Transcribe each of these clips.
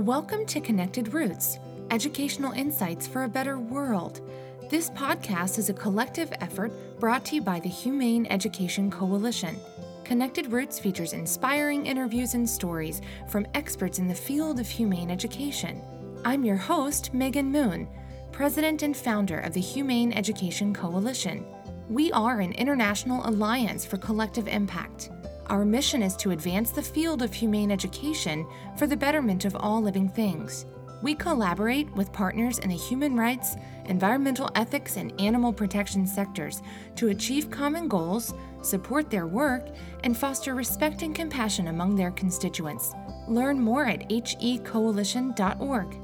Welcome to Connected Roots, educational insights for a better world. This podcast is a collective effort brought to you by the Humane Education Coalition. Connected Roots features inspiring interviews and stories from experts in the field of humane education. I'm your host, Megan Moon, president and founder of the Humane Education Coalition. We are an international alliance for collective impact. Our mission is to advance the field of humane education for the betterment of all living things. We collaborate with partners in the human rights, environmental ethics, and animal protection sectors to achieve common goals, support their work, and foster respect and compassion among their constituents. Learn more at hecoalition.org.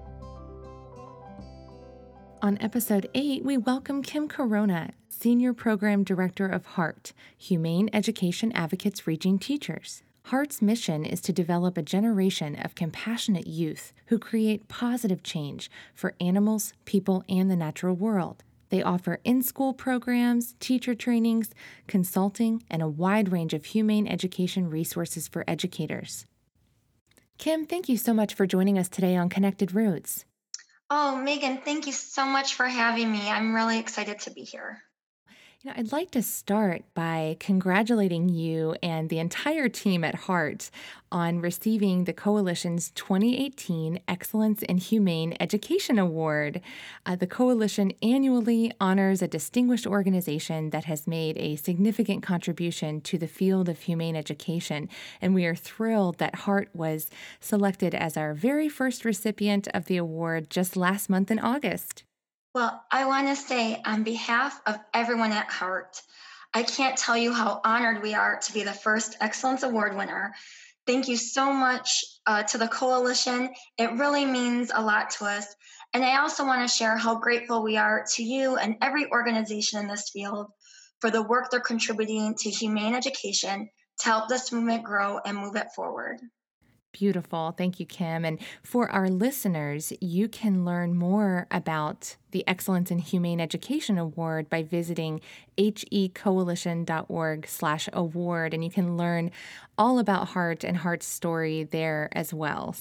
On episode 8, we welcome Kim Corona, Senior Program Director of HEART, Humane Education Advocates Reaching Teachers. HEART's mission is to develop a generation of compassionate youth who create positive change for animals, people, and the natural world. They offer in-school programs, teacher trainings, consulting, and a wide range of humane education resources for educators. Kim, thank you so much for joining us today on Connected Roots. Oh, Megan, thank you so much for having me. I'm really excited to be here. I'd like to start by congratulating you and the entire team at HEART on receiving the Coalition's 2018 Excellence in Humane Education Award. The Coalition annually honors a distinguished organization that has made a significant contribution to the field of humane education, and we are thrilled that HEART was selected as our very first recipient of the award just last month in August. Well, I want to say on behalf of everyone at HEART, I can't tell you how honored we are to be the first Excellence Award winner. Thank you so much to the Coalition. It really means a lot to us. And I also want to share how grateful we are to you and every organization in this field for the work they're contributing to humane education to help this movement grow and move it forward. Beautiful. Thank you, Kim. And for our listeners, you can learn more about the Excellence in Humane Education Award by visiting hecoalition.org/award, and you can learn all about HEART and HEART's story there as well.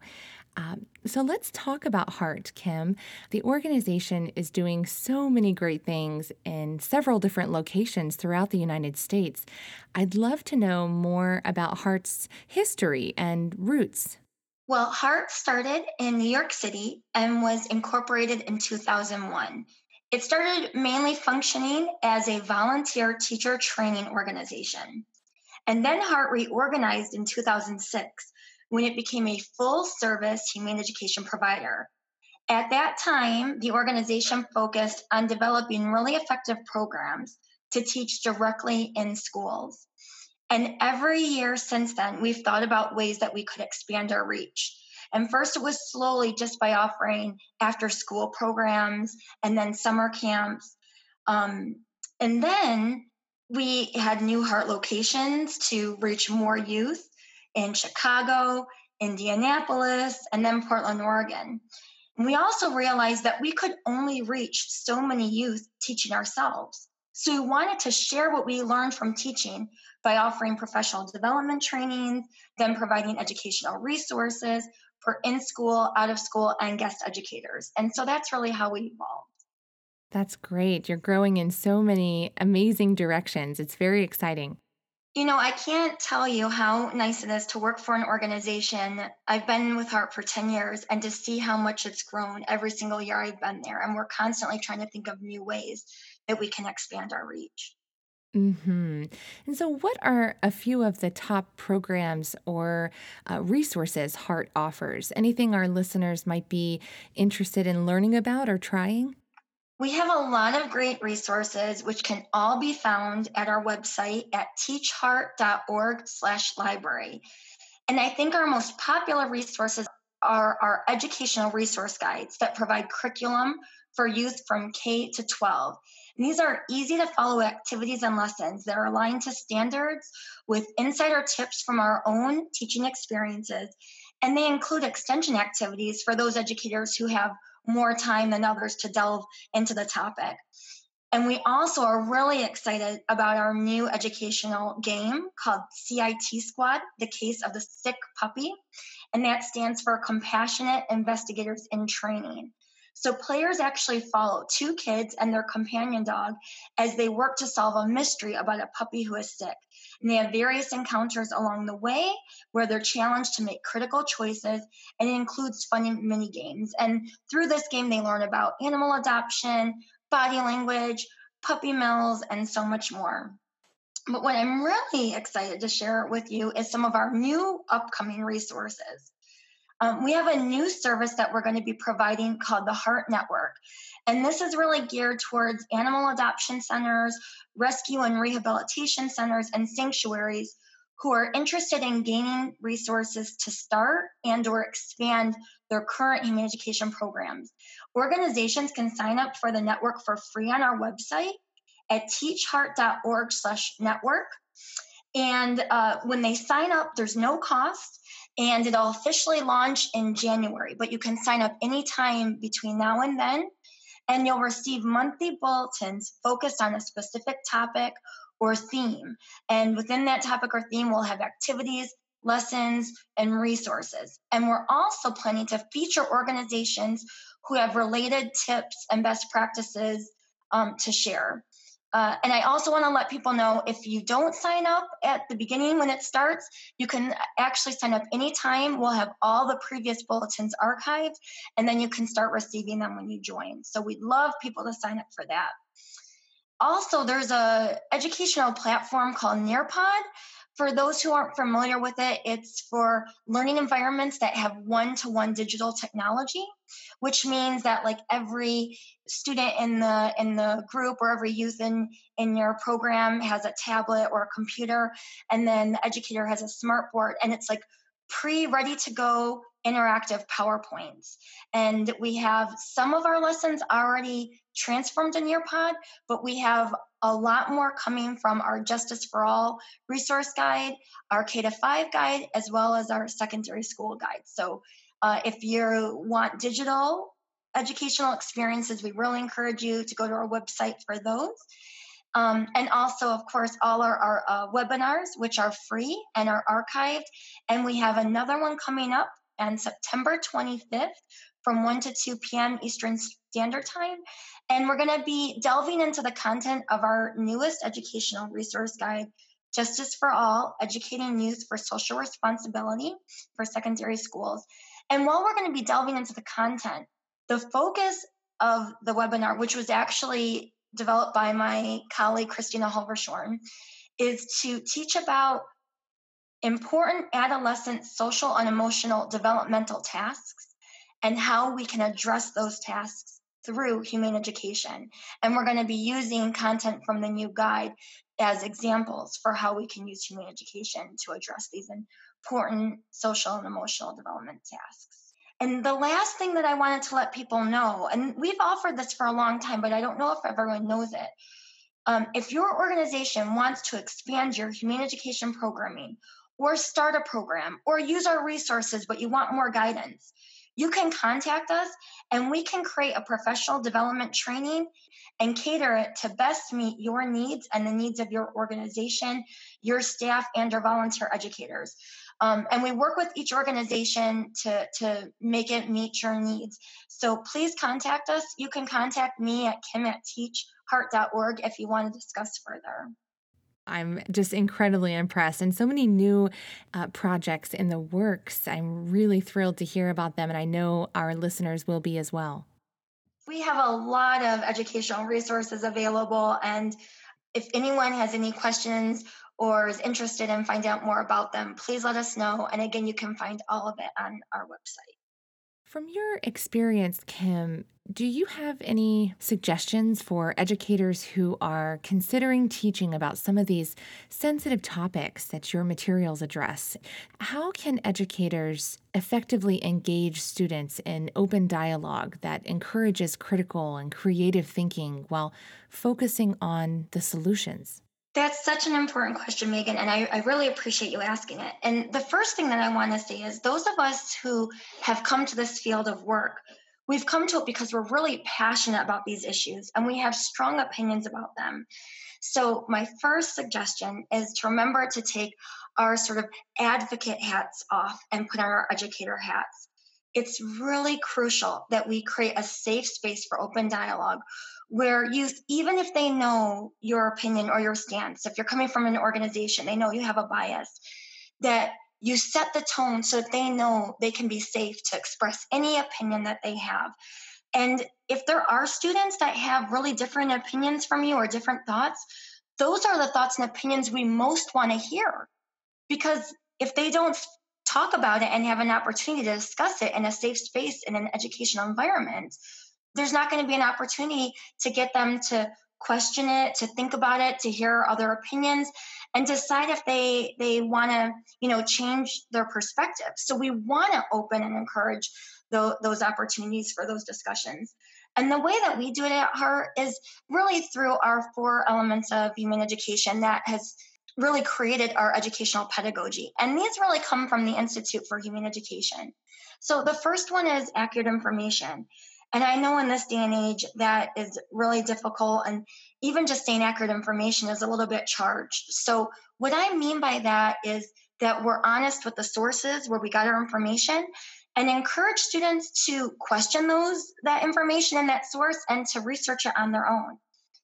So let's talk about HEART, Kim. The organization is doing so many great things in several different locations throughout the United States. I'd love to know more about HEART's history and roots. Well, HEART started in New York City and was incorporated in 2001. It started mainly functioning as a volunteer teacher training organization. And then HEART reorganized in 2006 when it became a full-service humane education provider. At that time, the organization focused on developing really effective programs to teach directly in schools. And every year since then, we've thought about ways that we could expand our reach. And first, it was slowly just by offering after-school programs and then summer camps. And then we had new HEART locations to reach more youth in Chicago, Indianapolis, and then Portland, Oregon. And we also realized that we could only reach so many youth teaching ourselves. So we wanted to share what we learned from teaching by offering professional development trainings, then providing educational resources for in-school, out-of-school, and guest educators. And so that's really how we evolved. That's great. You're growing in so many amazing directions. It's very exciting. You know, I can't tell you how nice it is to work for an organization. I've been with HEART for 10 years, and to see how much it's grown every single year I've been there. And we're constantly trying to think of new ways that we can expand our reach. And so, what are a few of the top programs or resources HEART offers? Anything our listeners might be interested in learning about or trying? We have a lot of great resources, which can all be found at our website at teachheart.org/library. And I think our most popular resources are our educational resource guides that provide curriculum for youth from K to 12. And these are easy to follow activities and lessons that are aligned to standards with insider tips from our own teaching experiences. And they include extension activities for those educators who have more time than others to delve into the topic. And we also are really excited about our new educational game called CIT Squad, The Case of the Sick Puppy. And that stands for Compassionate Investigators in Training. So players actually follow two kids and their companion dog as they work to solve a mystery about a puppy who is sick. And they have various encounters along the way where they're challenged to make critical choices, and it includes fun mini games. And through this game, they learn about animal adoption, body language, puppy mills, and so much more. But what I'm really excited to share with you is some of our new upcoming resources. We have a new service that we're going to be providing called the Heart Network. And this is really geared towards animal adoption centers, rescue and rehabilitation centers, and sanctuaries who are interested in gaining resources to start and or expand their current human education programs. Organizations can sign up for the network for free on our website at teachheart.org/network. And when they sign up, there's no cost, and it'll officially launch in January. But you can sign up anytime between now and then, and you'll receive monthly bulletins focused on a specific topic or theme. And within that topic or theme, we'll have activities, lessons, and resources. And we're also planning to feature organizations who have related tips and best practices to share. And I also want to let people know, if you don't sign up at the beginning when it starts, you can actually sign up anytime. We'll have all the previous bulletins archived, and then you can start receiving them when you join. So we'd love people to sign up for that. Also, there's a educational platform called Nearpod. For those who aren't familiar with it, it's for learning environments that have one-to-one digital technology, which means that like every student in the group or every youth in your program has a tablet or a computer, and then the educator has a smart board, and it's like ready to go interactive PowerPoints. And we have some of our lessons already transformed to Nearpod, but we have a lot more coming from our Justice for All resource guide, our K-5 guide, as well as our secondary school guide. So if you want digital educational experiences, we really encourage you to go to our website for those. And also, of course, all our webinars, which are free and are archived. And we have another one coming up on September 25th from 1 to 2 p.m. Eastern Standard Time. And we're going to be delving into the content of our newest educational resource guide, Justice for All, Educating Youth for Social Responsibility for Secondary Schools. And while we're going to be delving into the content, the focus of the webinar, which was actually developed by my colleague, Christina Halvershorn, is to teach about important adolescent social and emotional developmental tasks and how we can address those tasks through humane education. And we're going to be using content from the new guide as examples for how we can use humane education to address these important social and emotional development tasks. And the last thing that I wanted to let people know, and we've offered this for a long time, but I don't know if everyone knows it. If your organization wants to expand your humane education programming, or start a program, or use our resources, but you want more guidance, you can contact us and we can create a professional development training and cater it to best meet your needs and the needs of your organization, your staff, and your volunteer educators. And we work with each organization to make it meet your needs. So please contact us. You can contact me at kim@teachheart.org if you want to discuss further. I'm just incredibly impressed, and so many new projects in the works. I'm really thrilled to hear about them, and I know our listeners will be as well. We have a lot of educational resources available, and if anyone has any questions or is interested in finding out more about them, please let us know. And again, you can find all of it on our website. From your experience, Kim, do you have any suggestions for educators who are considering teaching about some of these sensitive topics that your materials address? How can educators effectively engage students in open dialogue that encourages critical and creative thinking while focusing on the solutions? That's such an important question, Megan, and I really appreciate you asking it. And the first thing that I want to say is those of us who have come to this field of work, We've come to it because we're really passionate about these issues and we have strong opinions about them. So, my first suggestion is to remember to take our sort of advocate hats off and put on our educator hats. It's really crucial that we create a safe space for open dialogue where youth, even if they know your opinion or your stance, if you're coming from an organization, they know you have a bias, that you set the tone so that they know they can be safe to express any opinion that they have. And if there are students that have really different opinions from you or different thoughts, those are the thoughts and opinions we most want to hear. Because if they don't talk about it and have an opportunity to discuss it in a safe space in an educational environment, there's not going to be an opportunity to get them to question it, to think about it, to hear other opinions, and decide if they want to, change their perspective. So we want to open and encourage those opportunities for those discussions. And the way that we do it at Heart is really through our 4 elements of humane education that has really created our educational pedagogy. And these really come from the Institute for Humane Education. So the first one is accurate information. And I know in this day and age that is really difficult. And even just saying accurate information is a little bit charged. So, what I mean by that is that we're honest with the sources where we got our information and encourage students to question that information and that source and to research it on their own.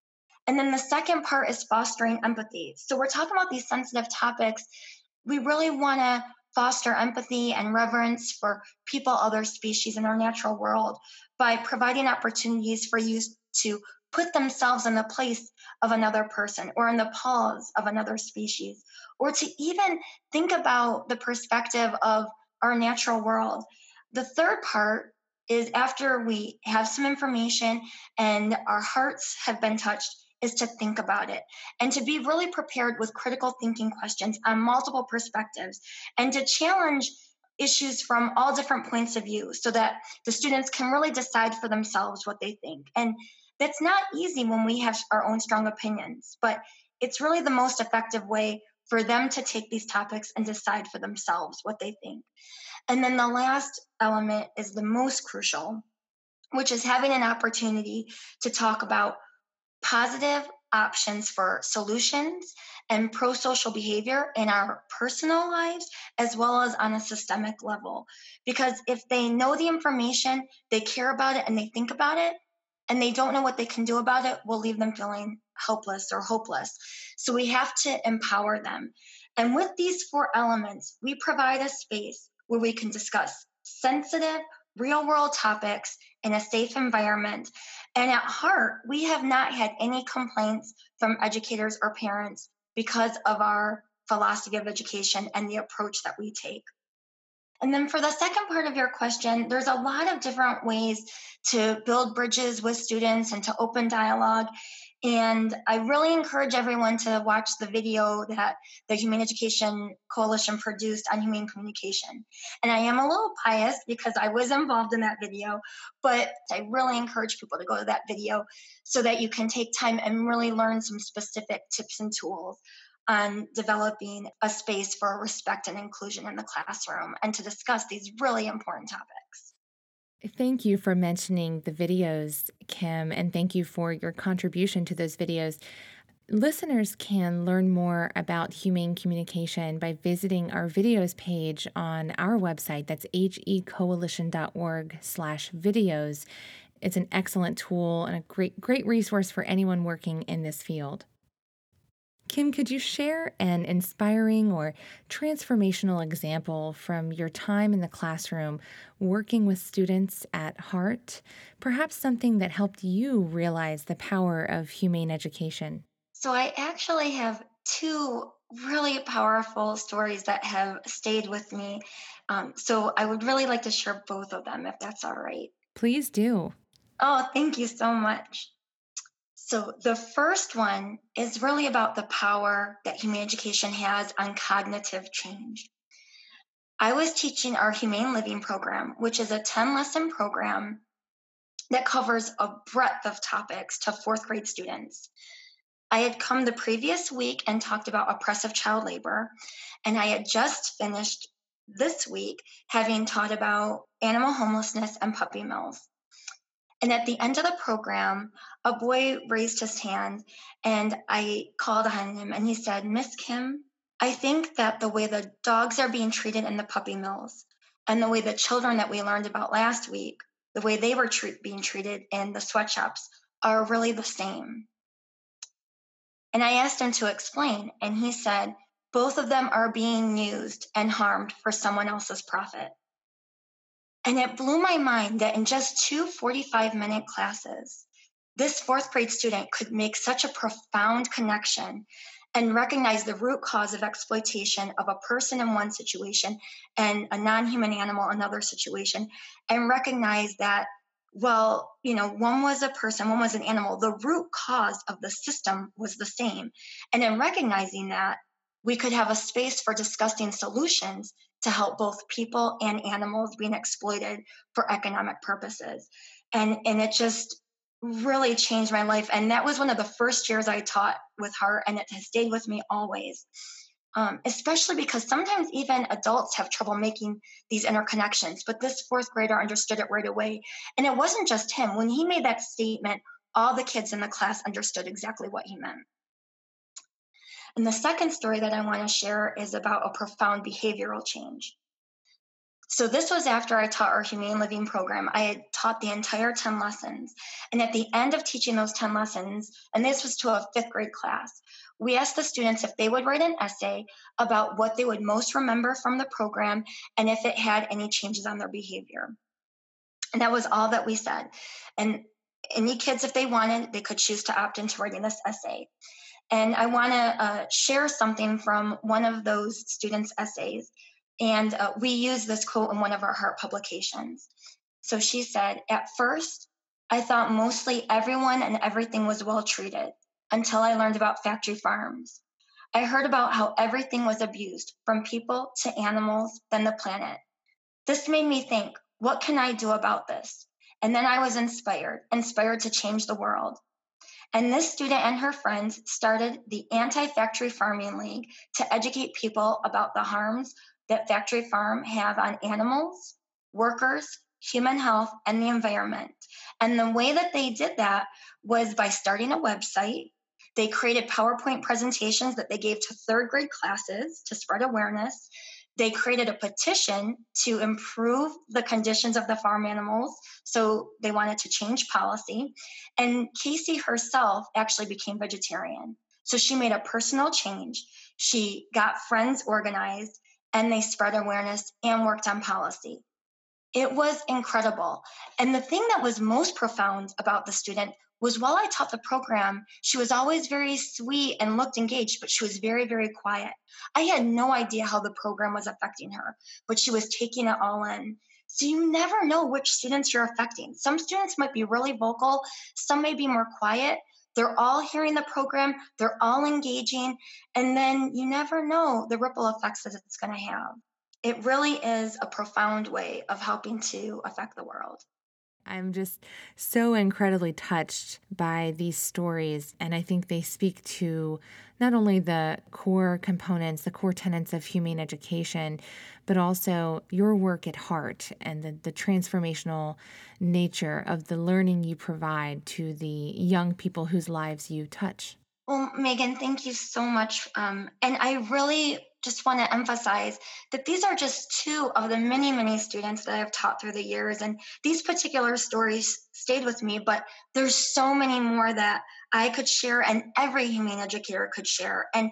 And then the second part is fostering empathy. So, we're talking about these sensitive topics. We really want to foster empathy and reverence for people, other species in our natural world by providing opportunities for youth to put themselves in the place of another person or in the paws of another species, or to even think about the perspective of our natural world. The third part is after we have some information and our hearts have been touched, is to think about it and to be really prepared with critical thinking questions on multiple perspectives and to challenge issues from all different points of view so that the students can really decide for themselves what they think. And that's not easy when we have our own strong opinions, but it's really the most effective way for them to take these topics and decide for themselves what they think. And then the last element is the most crucial, which is having an opportunity to talk about positive options for solutions and pro-social behavior in our personal lives as well as on a systemic level. Because if they know the information, they care about it and they think about it, and they don't know what they can do about it, will leave them feeling helpless or hopeless. So we have to empower them. And with these 4 elements, we provide a space where we can discuss sensitive, real world topics in a safe environment. And at Heart, we have not had any complaints from educators or parents because of our philosophy of education and the approach that we take. And then for the second part of your question, there's a lot of different ways to build bridges with students and to open dialogue. And I really encourage everyone to watch the video that the Humane Education Coalition produced on humane communication. And I am a little biased because I was involved in that video, but I really encourage people to go to that video so that you can take time and really learn some specific tips and tools on developing a space for respect and inclusion in the classroom and to discuss these really important topics. Thank you for mentioning the videos, Kim, and thank you for your contribution to those videos. Listeners can learn more about humane communication by visiting our videos page on our website. That's hecoalition.org/videos. It's an excellent tool and a great resource for anyone working in this field. Kim, could you share an inspiring or transformational example from your time in the classroom working with students at Heart? Perhaps something that helped you realize the power of humane education. So I actually have 2 really powerful stories that have stayed with me. So I would really like to share both of them if that's all right. Please do. Oh, thank you so much. So the first one is really about the power that humane education has on cognitive change. I was teaching our Humane Living program, which is a 10-lesson program that covers a breadth of topics to 4th grade students. I had come the previous week and talked about oppressive child labor, and I had just finished this week having taught about animal homelessness and puppy mills. And at the end of the program, a boy raised his hand and I called on him and he said, Miss Kim, I think that the way the dogs are being treated in the puppy mills and the way the children that we learned about last week, the way they were being treated in the sweatshops are really the same. And I asked him to explain, and he said, both of them are being used and harmed for someone else's profit. And it blew my mind that in just two 45-minute classes, this fourth grade student could make such a profound connection and recognize the root cause of exploitation of a person in one situation and a non-human animal in another situation, and recognize that, well, one was a person, one was an animal. The root cause of the system was the same. And in recognizing that, we could have a space for discussing solutions to help both people and animals being exploited for economic purposes. And it just really changed my life. And that was one of the first years I taught with her, and it has stayed with me always. Especially because sometimes even adults have trouble making these interconnections, but this fourth grader understood it right away. And it wasn't just him. When he made that statement, all the kids in the class understood exactly what he meant. And the second story that I want to share is about a profound behavioral change. So this was after I taught our Humane Living program. I had taught the entire 10 lessons. And at the end of teaching those 10 lessons, and this was to a fifth grade class, we asked the students if they would write an essay about what they would most remember from the program and if it had any changes on their behavior. And that was all that we said. And any kids, if they wanted, they could choose to opt into writing this essay. And I want to share something from one of those students' essays. And we use this quote in one of our Heart publications. So she said, at first, I thought mostly everyone and everything was well treated until I learned about factory farms. I heard about how everything was abused, from people to animals, then the planet. This made me think, what can I do about this? And then I was inspired to change the world. And this student and her friends started the Anti-Factory Farming League to educate people about the harms that factory farm have on animals, workers, human health, and the environment. And the way that they did that was by starting a website. They created PowerPoint presentations that they gave to third grade classes to spread awareness. They created a petition to improve the conditions of the farm animals. So they wanted to change policy. And Casey herself actually became vegetarian. So she made a personal change. She got friends organized and they spread awareness and worked on policy. It was incredible. And the thing that was most profound about the student was while I taught the program, she was always very sweet and looked engaged, but she was very, very quiet. I had no idea how the program was affecting her, but she was taking it all in. So you never know which students you're affecting. Some students might be really vocal, some may be more quiet. They're all hearing the program, they're all engaging, and then you never know the ripple effects that it's going to have. It really is a profound way of helping to affect the world. I'm just so incredibly touched by these stories, and I think they speak to not only the core components, the core tenets of humane education, but also your work at heart and the transformational nature of the learning you provide to the young people whose lives you touch. Well, Megan, thank you so much. And I really just want to emphasize that these are just two of the many, many students that I've taught through the years. And these particular stories stayed with me, but there's so many more that I could share and every humane educator could share. And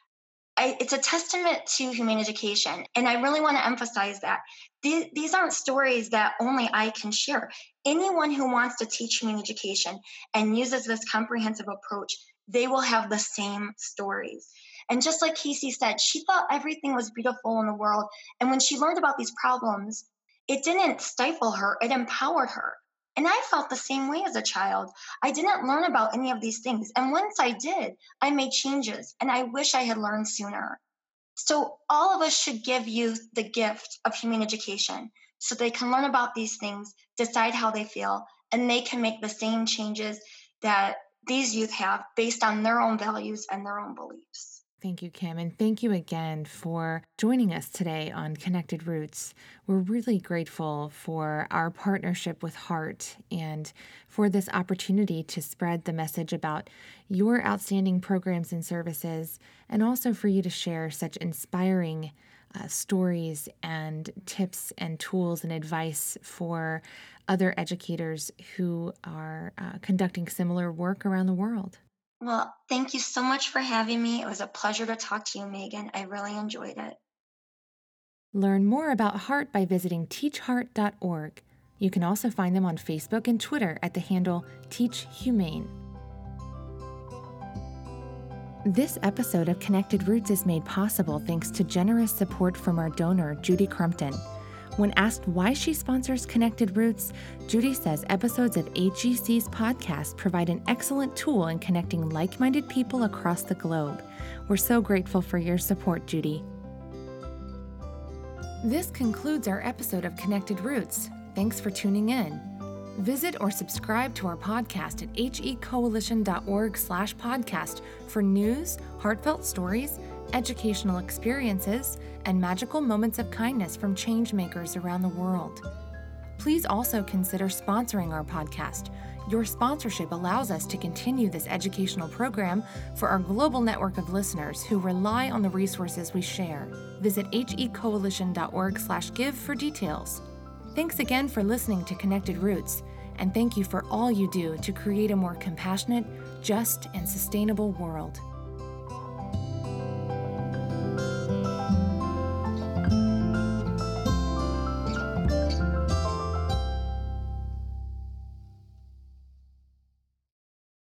it's a testament to humane education. And I really want to emphasize that these aren't stories that only I can share. Anyone who wants to teach humane education and uses this comprehensive approach, they will have the same stories. And just like Casey said, she thought everything was beautiful in the world. And when she learned about these problems, it didn't stifle her, it empowered her. And I felt the same way as a child. I didn't learn about any of these things. And once I did, I made changes, and I wish I had learned sooner. So, all of us should give youth the gift of humane education so they can learn about these things, decide how they feel, and they can make the same changes that these youth have based on their own values and their own beliefs. Thank you, Kim, and thank you again for joining us today on Connected Roots. We're really grateful for our partnership with Heart and for this opportunity to spread the message about your outstanding programs and services, and also for you to share such inspiring stories and tips and tools and advice for other educators who are conducting similar work around the world. Well, thank you so much for having me. It was a pleasure to talk to you, Megan. I really enjoyed it. Learn more about Heart by visiting teachheart.org. You can also find them on Facebook and Twitter at the handle Teach Humane. This episode of Connected Roots is made possible thanks to generous support from our donor, Judy Crumpton. When asked why she sponsors Connected Roots, Judy says episodes of HEC's podcast provide an excellent tool in connecting like-minded people across the globe. We're so grateful for your support, Judy. This concludes our episode of Connected Roots. Thanks for tuning in. Visit or subscribe to our podcast at hecoalition.org/podcast for news, heartfelt stories, educational experiences, and magical moments of kindness from changemakers around the world. Please also consider sponsoring our podcast. Your sponsorship allows us to continue this educational program for our global network of listeners who rely on the resources we share. Visit hecoalition.org/give for details. Thanks again for listening to Connected Roots, and thank you for all you do to create a more compassionate, just, and sustainable world.